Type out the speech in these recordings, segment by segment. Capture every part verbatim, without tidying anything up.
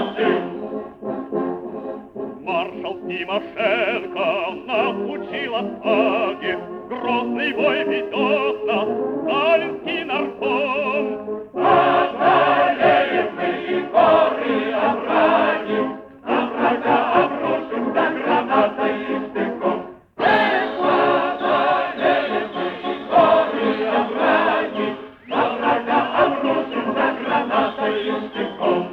Маршал Тимошенко нас учил отваге, грозный бой ведется, сталинский нарком. Одолеем мы и горы, овраги, на врага обрушимся гранатой и штыком. Эх, одолеем мы и горы, овраги, на врага обрушимся гранатой и штыком.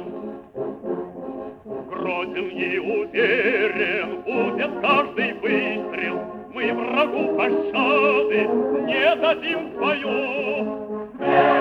Грозен и уверен будет каждый выстрел, мы врагу пощады не дадим свою.